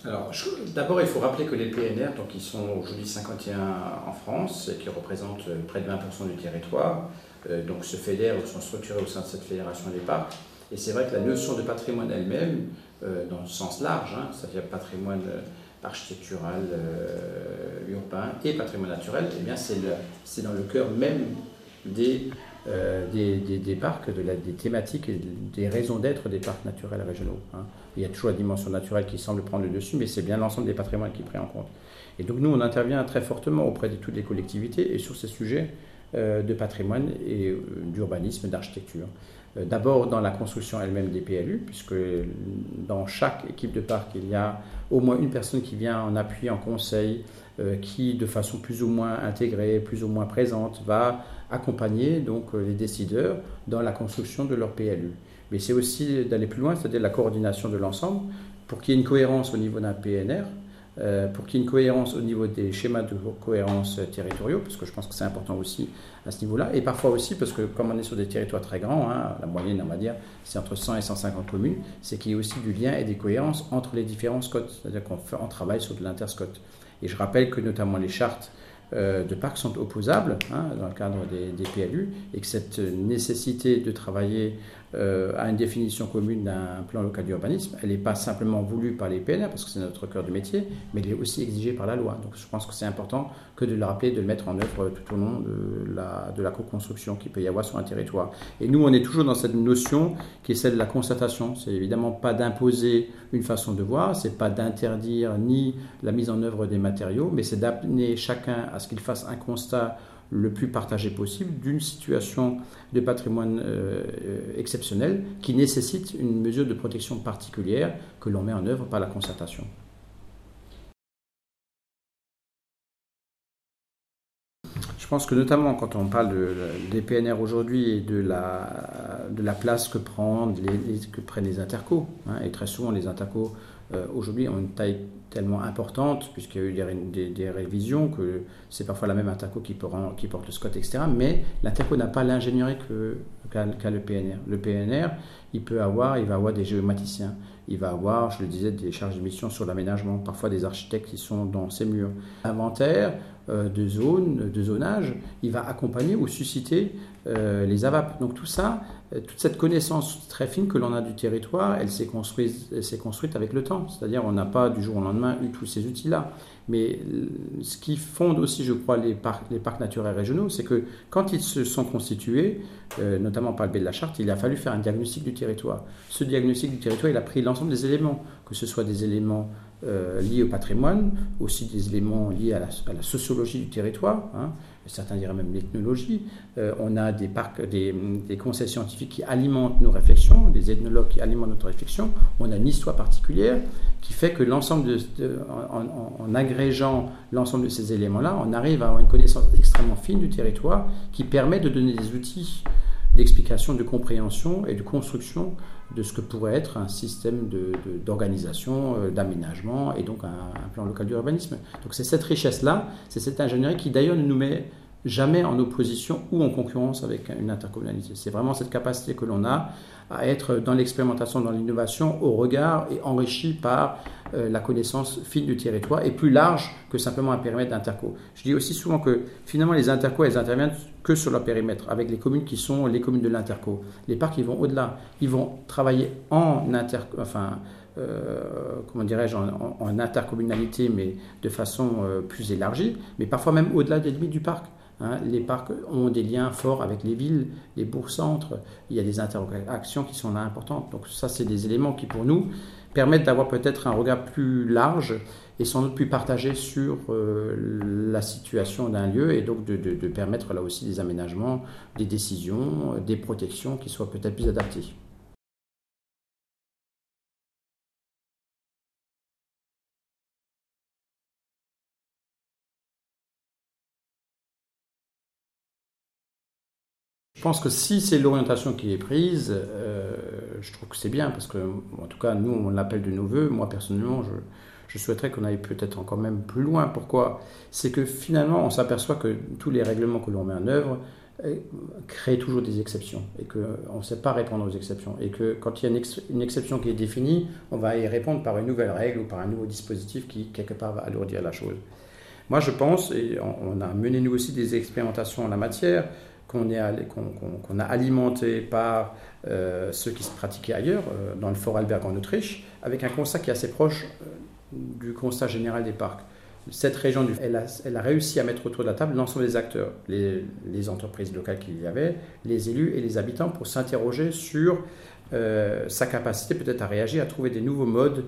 Alors, d'abord, il faut rappeler que les PNR, donc, ils sont aujourd'hui 51 en France, et qui représentent près de 20% du territoire, donc se fédèrent ou sont structurés au sein de cette fédération des parcs. Et c'est vrai que la notion de patrimoine elle-même, dans le sens large, hein, c'est-à-dire patrimoine architectural, urbain et patrimoine naturel, eh bien c'est dans le cœur même des parcs, des thématiques et des raisons d'être des parcs naturels régionaux. Hein. Il y a toujours la dimension naturelle qui semble prendre le dessus, mais c'est bien l'ensemble des patrimoines qui est pris en compte. Et donc nous, on intervient très fortement auprès de toutes les collectivités et sur ces sujets de patrimoine et d'urbanisme, d'architecture. D'abord dans la construction elle-même des PLU, puisque dans chaque équipe de parc, il y a au moins une personne qui vient en appui, en conseil, qui de façon plus ou moins intégrée, plus ou moins présente, va accompagner donc les décideurs dans la construction de leur PLU. Mais c'est aussi d'aller plus loin, c'est-à-dire la coordination de l'ensemble, pour qu'il y ait une cohérence au niveau d'un PNR, pour qu'il y ait une cohérence au niveau des schémas de cohérence territoriaux, parce que je pense que c'est important aussi à ce niveau-là, et parfois aussi parce que comme on est sur des territoires très grands, hein, la moyenne on va dire c'est entre 100 et 150 communes, c'est qu'il y ait aussi du lien et des cohérences entre les différents SCOT, c'est-à-dire qu'on travaille sur de l'interscot. Et je rappelle que notamment les chartes de parcs sont opposables hein, dans le cadre des PLU et que cette nécessité de travailler à une définition commune d'un plan local d'urbanisme, elle n'est pas simplement voulue par les PNR parce que c'est notre cœur de métier, mais elle est aussi exigée par la loi. Donc je pense que c'est important que de le rappeler, de le mettre en œuvre tout au long de la co-construction qu'il peut y avoir sur un territoire. Et nous, on est toujours dans cette notion qui est celle de la constatation. C'est évidemment pas d'imposer une façon de voir, c'est pas d'interdire ni la mise en œuvre des matériaux, mais c'est d'amener chacun à ce qu'il fasse un constat le plus partagé possible d'une situation de patrimoine exceptionnel qui nécessite une mesure de protection particulière que l'on met en œuvre par la concertation. Je pense que notamment quand on parle des PNR aujourd'hui et de la place que prennent les intercos, hein, et très souvent les intercos aujourd'hui ont une taille tellement importante, puisqu'il y a eu des révisions, que c'est parfois la même interco qui porte le SCOT, etc. Mais l'interco n'a pas l'ingénierie qu'a le PNR. Le PNR, il va avoir des géomaticiens, il va avoir, je le disais, des charges de mission sur l'aménagement, parfois des architectes qui sont dans ces murs. Inventaire de zones, de zonage, il va accompagner ou susciter les AVAP. Donc tout ça, toute cette connaissance très fine que l'on a du territoire, elle s'est construite avec le temps. C'est-à-dire on n'a pas du jour au lendemain eu tous ces outils-là. Mais ce qui fonde aussi, je crois, les parcs naturels régionaux, c'est que quand ils se sont constitués, notamment par le biais de la charte, il a fallu faire un diagnostic du territoire. Ce diagnostic du territoire, il a pris l'ensemble des éléments, que ce soit des éléments liés au patrimoine, aussi des éléments liés à la sociologie du territoire, hein, certains diraient même l'ethnologie. On a des conseils scientifiques qui alimentent nos réflexions, des ethnologues qui alimentent notre réflexion. On a une histoire particulière qui fait que l'ensemble en agrégeant l'ensemble de ces éléments-là, on arrive à avoir une connaissance extrêmement fine du territoire qui permet de donner des outils d'explication, de compréhension et de construction de ce que pourrait être un système d'organisation, d'aménagement et donc un plan local d'urbanisme. Donc c'est cette richesse-là, c'est cette ingénierie qui d'ailleurs ne nous met jamais en opposition ou en concurrence avec une intercommunalité. C'est vraiment cette capacité que l'on a à être dans l'expérimentation, dans l'innovation, au regard et enrichi par la connaissance fine du territoire et plus large que simplement un périmètre d'interco. Je dis aussi souvent que finalement les intercos, elles interviennent que sur leur périmètre, avec les communes qui sont les communes de l'interco. Les parcs, ils vont au-delà. Ils vont travailler en intercommunalité, mais de façon plus élargie, mais parfois même au-delà des limites du parc. Hein, les parcs ont des liens forts avec les villes, les bourgs-centres, il y a des interactions qui sont là importantes. Donc ça, c'est des éléments qui, pour nous, permettent d'avoir peut-être un regard plus large et sans doute plus partagé sur la situation d'un lieu et donc de permettre là aussi des aménagements, des décisions, des protections qui soient peut-être plus adaptées. Je pense que si c'est l'orientation qui est prise, je trouve que c'est bien, parce que, en tout cas, nous, on l'appelle de nos voeux. Moi, personnellement, je souhaiterais qu'on aille peut-être encore même plus loin. Pourquoi ? C'est que finalement, on s'aperçoit que tous les règlements que l'on met en œuvre, crée toujours des exceptions et qu'on ne sait pas répondre aux exceptions. Et que quand il y a une exception qui est définie, on va y répondre par une nouvelle règle ou par un nouveau dispositif qui, quelque part, va alourdir la chose. Moi, je pense, et on a mené nous aussi des expérimentations en la matière, qu'on a alimenté par ce qui se pratiquait ailleurs, dans le Vorarlberg en Autriche, avec un constat qui est assez proche du constat général des parcs. Cette région, elle a réussi à mettre autour de la table l'ensemble des acteurs, les entreprises locales qu'il y avait, les élus et les habitants, pour s'interroger sur sa capacité peut-être à réagir, à trouver des nouveaux modes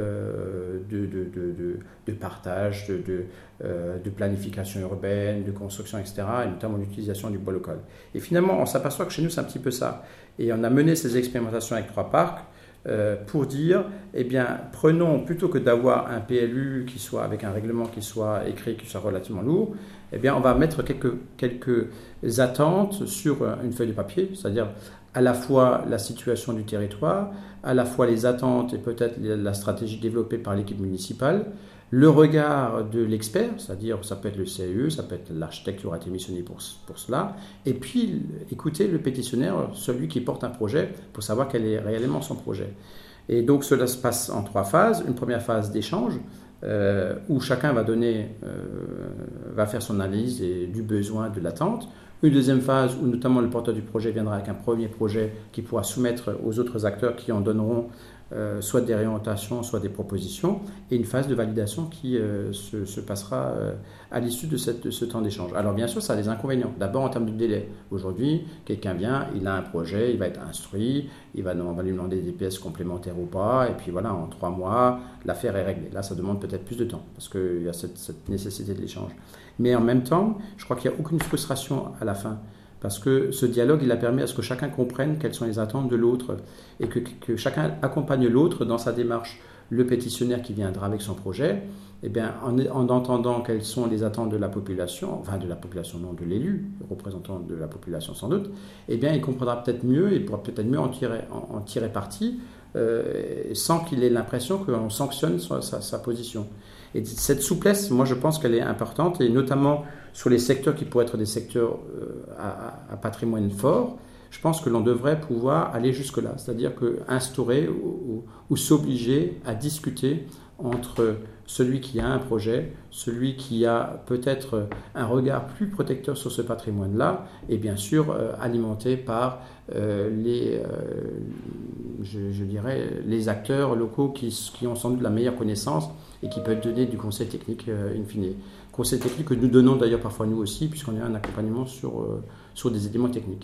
de partage, de planification urbaine, de construction, etc., et notamment l'utilisation du bois local. Et finalement, on s'aperçoit que chez nous, c'est un petit peu ça. Et on a mené ces expérimentations avec 3 parcs pour dire, eh bien, prenons, plutôt que d'avoir un PLU qui soit avec un règlement qui soit écrit, qui soit relativement lourd, eh bien, on va mettre quelques attentes sur une feuille de papier, c'est-à-dire à la fois la situation du territoire, à la fois les attentes et peut-être la stratégie développée par l'équipe municipale, le regard de l'expert, c'est-à-dire ça peut être le CAE, ça peut être l'architecte qui aura été missionné pour cela, et puis écouter le pétitionnaire, celui qui porte un projet, pour savoir quel est réellement son projet. Et donc cela se passe en 3 phases. Une première phase d'échange, où chacun va faire son analyse du besoin, de l'attente. Une deuxième phase où notamment le porteur du projet viendra avec un premier projet qui pourra soumettre aux autres acteurs qui en donneront soit des réorientations, soit des propositions, et une phase de validation qui se passera à l'issue de ce temps d'échange. Alors bien sûr, ça a des inconvénients. D'abord en termes de délai. Aujourd'hui, quelqu'un vient, il a un projet, il va être instruit, on va lui demander des pièces complémentaires ou pas, et puis voilà, en 3 mois, l'affaire est réglée. Là, ça demande peut-être plus de temps, parce qu'il y a cette nécessité de l'échange. Mais en même temps, je crois qu'il n'y a aucune frustration à la fin. Parce que ce dialogue, il a permis à ce que chacun comprenne quelles sont les attentes de l'autre et que chacun accompagne l'autre dans sa démarche. Le pétitionnaire qui viendra avec son projet, eh bien, en entendant quelles sont les attentes de la population, enfin de la population, non, de l'élu, représentant de la population sans doute, eh bien, il comprendra peut-être mieux et pourra peut-être mieux en tirer parti sans qu'il ait l'impression qu'on sanctionne sa position. Et cette souplesse, moi je pense qu'elle est importante, et notamment sur les secteurs qui pourraient être des secteurs à patrimoine fort, je pense que l'on devrait pouvoir aller jusque-là, c'est-à-dire instaurer ou s'obliger à discuter entre celui qui a un projet, celui qui a peut-être un regard plus protecteur sur ce patrimoine-là, et bien sûr alimenté par les acteurs locaux qui ont sans doute la meilleure connaissance et qui peuvent donner du conseil technique in fine. Conseil technique que nous donnons d'ailleurs parfois nous aussi, puisqu'on a un accompagnement sur des éléments techniques.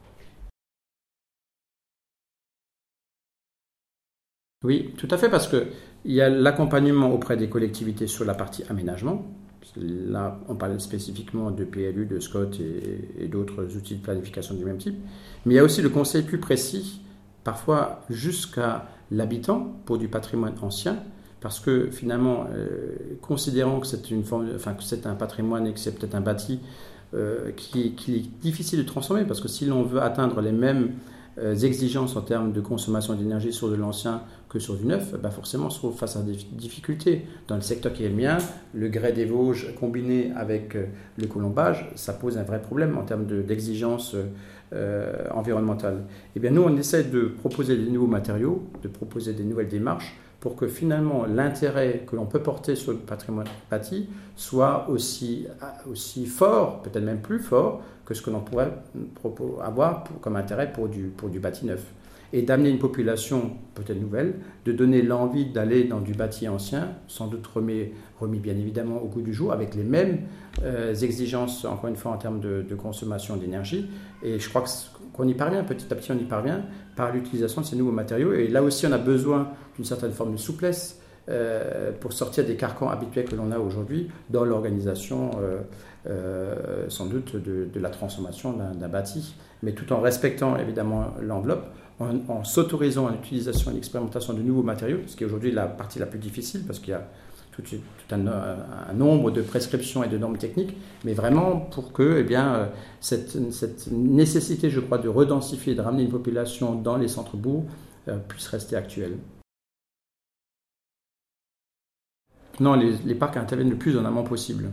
Oui, tout à fait, parce qu'il y a l'accompagnement auprès des collectivités sur la partie aménagement. Là, on parle spécifiquement de PLU, de SCOT et d'autres outils de planification du même type. Mais il y a aussi le conseil plus précis, parfois jusqu'à l'habitant, pour du patrimoine ancien, parce que finalement, considérant que que c'est un patrimoine et que c'est peut-être un bâti qui est difficile de transformer, parce que si l'on veut atteindre les mêmes exigences en termes de consommation d'énergie sur de l'ancien que sur du neuf, forcément on se trouve face à des difficultés. Dans le secteur qui est le mien, le grès des Vosges combiné avec le colombage, ça pose un vrai problème en termes d'exigences environnementales. Et bien nous, on essaie de proposer des nouveaux matériaux, de proposer des nouvelles démarches pour que finalement l'intérêt que l'on peut porter sur le patrimoine bâti soit aussi fort, peut-être même plus fort, que ce que l'on pourrait avoir comme intérêt pour du bâti neuf. Et d'amener une population peut-être nouvelle, de donner l'envie d'aller dans du bâti ancien, sans doute remis bien évidemment au goût du jour, avec les mêmes exigences, encore une fois, en termes de consommation d'énergie. Et je crois qu'on y parvient, petit à petit on y parvient, par l'utilisation de ces nouveaux matériaux. Et là aussi on a besoin d'une certaine forme de souplesse pour sortir des carcans habituels que l'on a aujourd'hui dans l'organisation sans doute de la transformation d'un bâti, mais tout en respectant évidemment l'enveloppe, en s'autorisant à l'utilisation et l'expérimentation de nouveaux matériaux, ce qui est aujourd'hui la partie la plus difficile, parce qu'il y a tout un nombre de prescriptions et de normes techniques, mais vraiment pour que cette nécessité, je crois, de redensifier, de ramener une population dans les centres-bourgs puisse rester actuelle. Non, les parcs interviennent le plus en amont possible.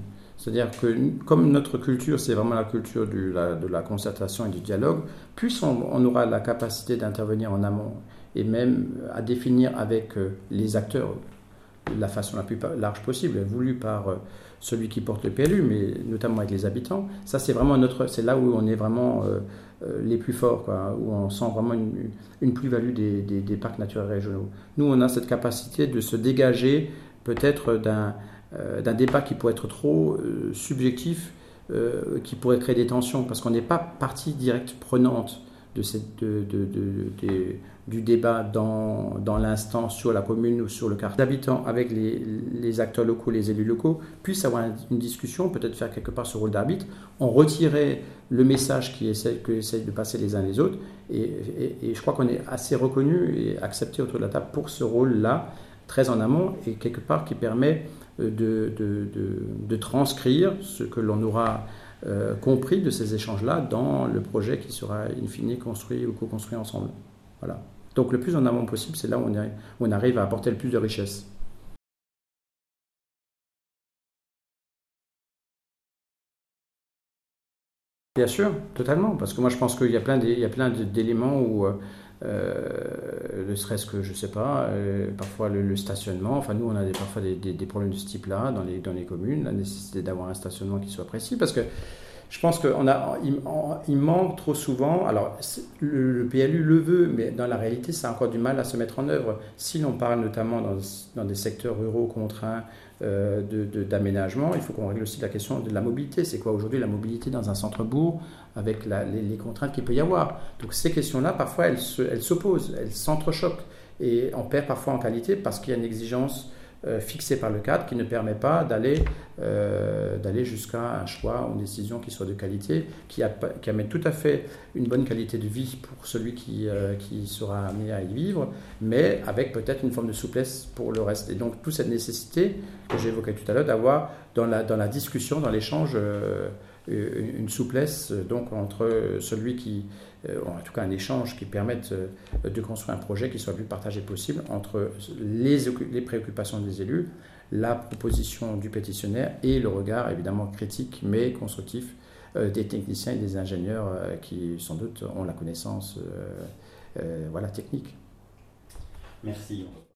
C'est-à-dire que comme notre culture, c'est vraiment la culture de la concertation et du dialogue, plus on aura la capacité d'intervenir en amont et même à définir avec les acteurs de la façon la plus large possible, voulue par celui qui porte le PLU, mais notamment avec les habitants. Ça, c'est là où on est vraiment les plus forts, quoi, où on sent vraiment une plus-value des parcs naturels régionaux. Nous, on a cette capacité de se dégager peut-être d'un débat qui pourrait être trop subjectif, qui pourrait créer des tensions, parce qu'on n'est pas partie directe prenante du débat dans l'instant sur la commune ou sur le quartier. Les habitants avec les acteurs locaux, les élus locaux, puissent avoir une discussion, peut-être faire quelque part ce rôle d'arbitre, en retirer le message qu'essayent de passer les uns les autres. Et je crois qu'on est assez reconnu et accepté autour de la table pour ce rôle-là, très en amont, et quelque part qui permet de transcrire ce que l'on aura compris de ces échanges-là dans le projet qui sera in fine construit ou co-construit ensemble. Voilà. Donc le plus en amont possible, c'est là où on arrive à apporter le plus de richesse. Bien sûr, totalement, parce que moi je pense qu'il y a plein d'éléments où, ne serait-ce que, je sais pas, parfois le stationnement, enfin nous on a parfois des problèmes de ce type-là dans les communes, la nécessité d'avoir un stationnement qui soit précis, parce que je pense qu'il manque trop souvent, alors le PLU le veut, mais dans la réalité ça a encore du mal à se mettre en œuvre. Si l'on parle notamment dans des secteurs ruraux contraints d'aménagement, il faut qu'on règle aussi la question de la mobilité. C'est quoi aujourd'hui la mobilité dans un centre-bourg avec les contraintes qu'il peut y avoir. Donc ces questions-là, parfois, elles s'opposent, elles s'entrechoquent. Et on perd parfois en qualité parce qu'il y a une exigence fixée par le cadre qui ne permet pas d'aller jusqu'à un choix ou une décision qui soit de qualité, qui amène tout à fait une bonne qualité de vie pour celui qui sera amené à y vivre, mais avec peut-être une forme de souplesse pour le reste. Et donc toute cette nécessité que j'évoquais tout à l'heure d'avoir dans la discussion, dans l'échange, une souplesse donc entre celui en tout cas un échange qui permette de construire un projet qui soit le plus partagé possible entre les préoccupations des élus, la proposition du pétitionnaire et le regard évidemment critique mais constructif des techniciens et des ingénieurs qui sans doute ont la connaissance technique. Merci.